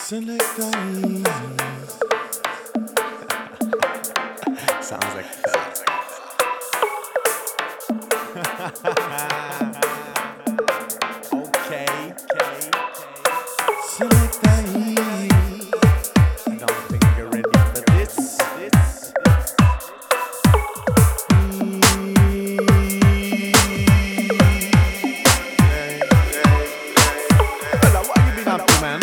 Selecta Sounds like that. Okay. Selecta I don't think you're ready for this. Fella, what you been up to, man?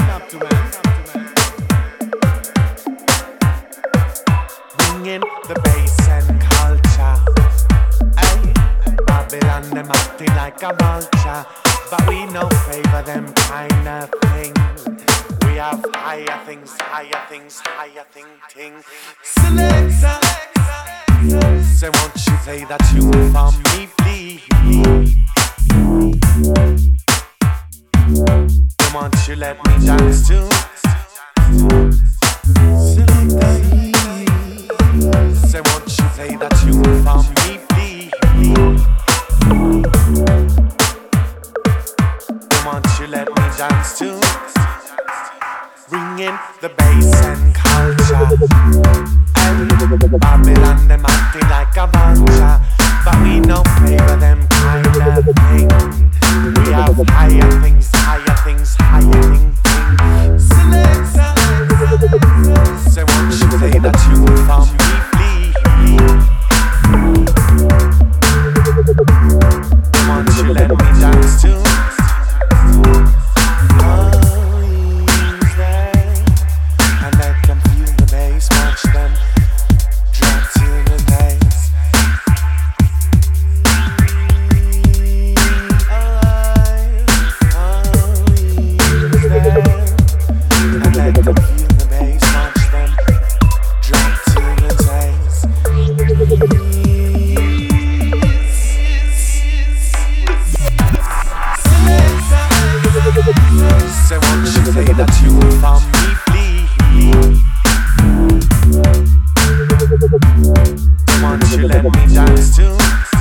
Bringing the bass and culture. Ay, Babylon, them acting like a vulture, but we no favor them kind of thing. We have higher things, higher thing. Selector, say won't you play that tune for me, please? Then won't you let me dance too? Selecta Say won't you play that tune for me, please? Then won't you let me dance too? Bringing the bass and culture. Ay, Babylon, them acting like a vulture, but we no favor them kind of thing. We have higher things, higher thing. Selector, say won't you play that tune for me, please? Won't you let me dance too? And let them feel the bass, watch them drop to the bass. And let them feel the bass, watch them drop to the bass. Say won't you play that tune for me, please? Won't you let me dance too?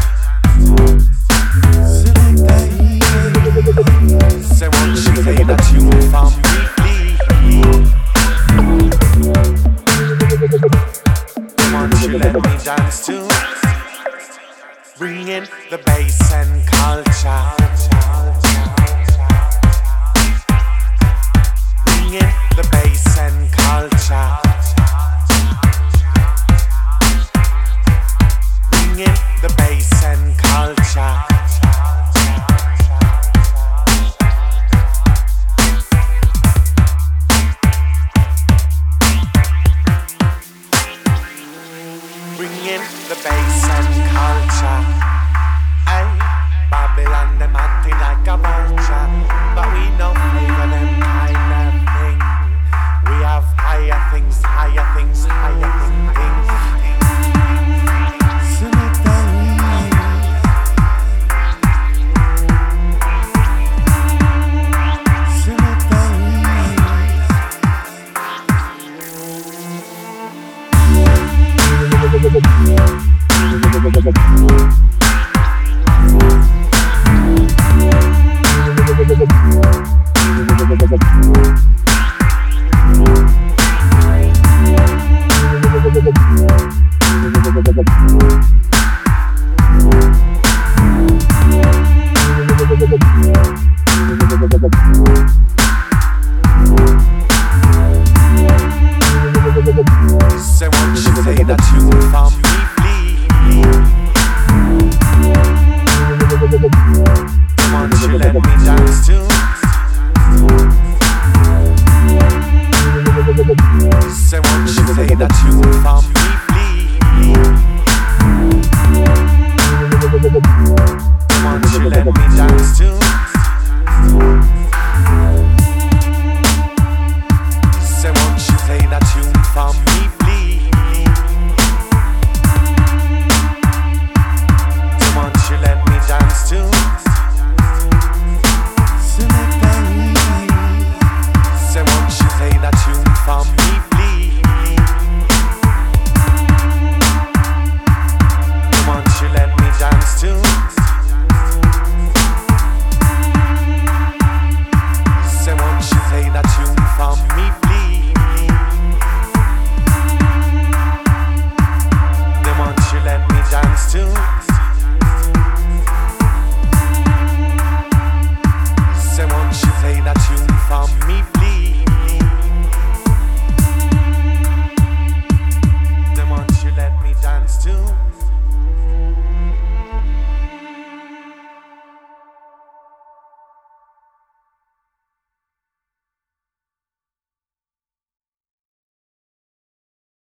Say won't you play that tune for me, please? Won't you let me dance too? Bringing the bass and culture. Bringing the bass and culture. Bringing the bass and culture.